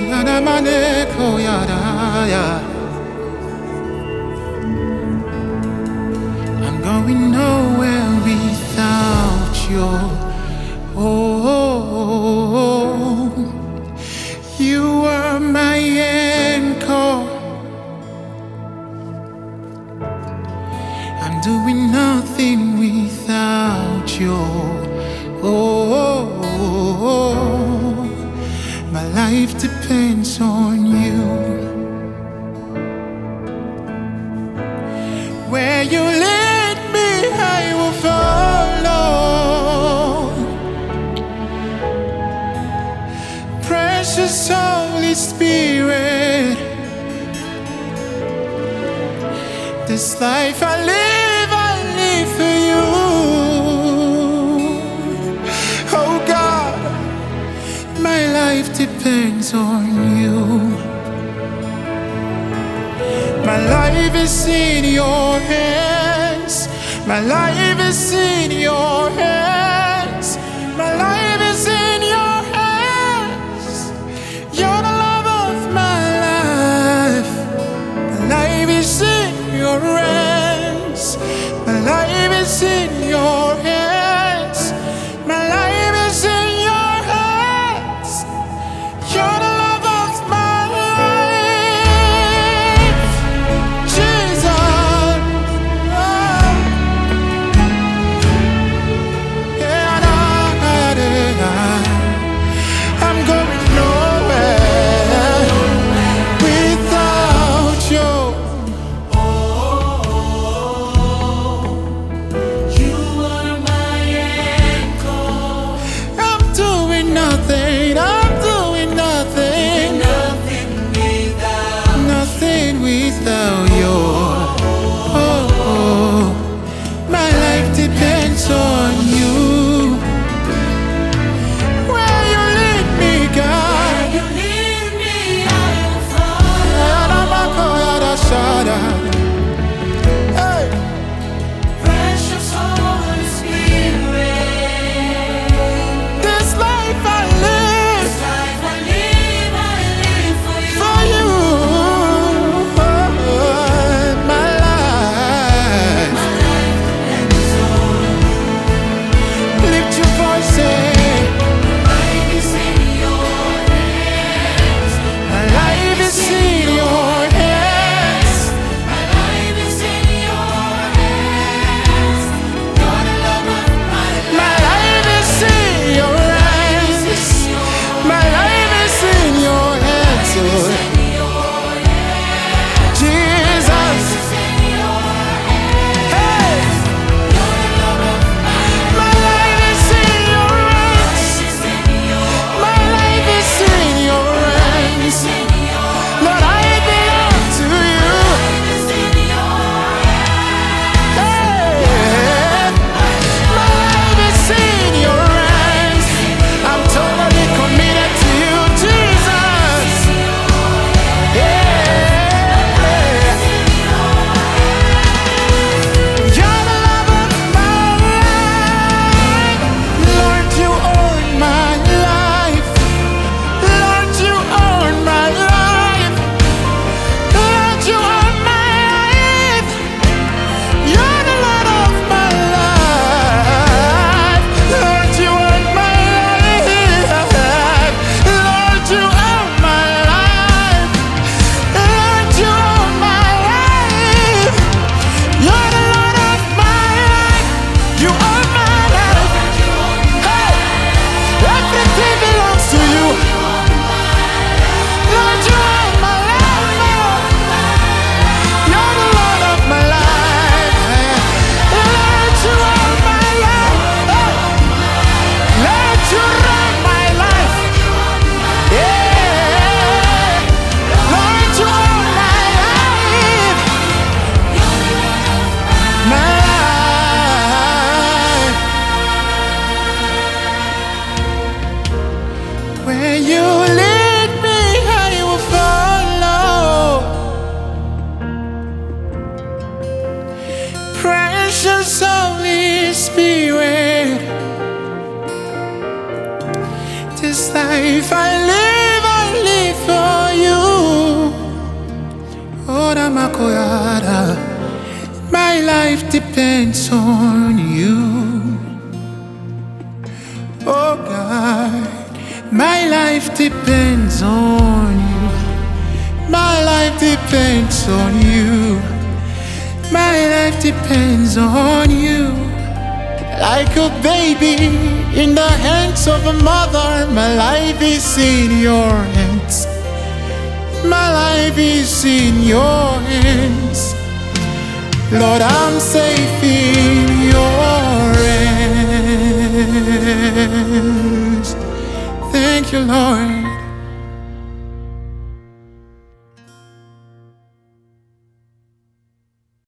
Yanamane koyaraya. I'm going nowhere without you. Oh, you are my anchor. I'm doing nothing without you. Oh, my life depends on you. Where you lead me, I will follow. Precious Holy Spirit, this life I live for you. Oh God, my life depends on you. My life is in your hands. My life is in your hands. My life is in your hands. You're the love of my life. My life is in your hands. My life is in your hands. My life is in your hands. You're the love of my life, Jesus. Oh. Yeah, I'm going nowhere without you. Nothing, I'm doing nothing. Nothing without you. Oh, my life depends on you. Where you lead me, God. Hey. Precious Holy Spirit, This life I live for you. My life. Lift your voice, say, my life is in your hands. My life is in your hands. My life is in your hands. You're the love of my life. My life is in your hands. My life is in your hands, Lord. Jesus. Hey. My life is in your hands. My life is in your hands. Lord, I belong to you. Hey. My life is in your hands. I'm totally committed to you, Jesus. Yeah. You're the love of my life. Lord, you own my life. Lord, you own my life. Lord, you own my life. You're the Lord of my life. Lord, you own my life. Lord, you own my life. Lord, you own my life. You're the Lord of my life. You own my life. Hey, everything belongs to you. Lord, you own my life. You're the Lord of my life. Lord, you own my life. Lord, you run my life. Yeah. Lord, you own my life. My life. Where you lead me, I will follow. Precious Holy Spirit, this life I live for Koyada. My life depends on you. Oh God, my life depends on you. My life depends on you. My life depends on you. Like a baby in the hands of a mother, my life is in your hands. My life is in your hands. Lord, I'm safe in your hands. Thank you, Lord.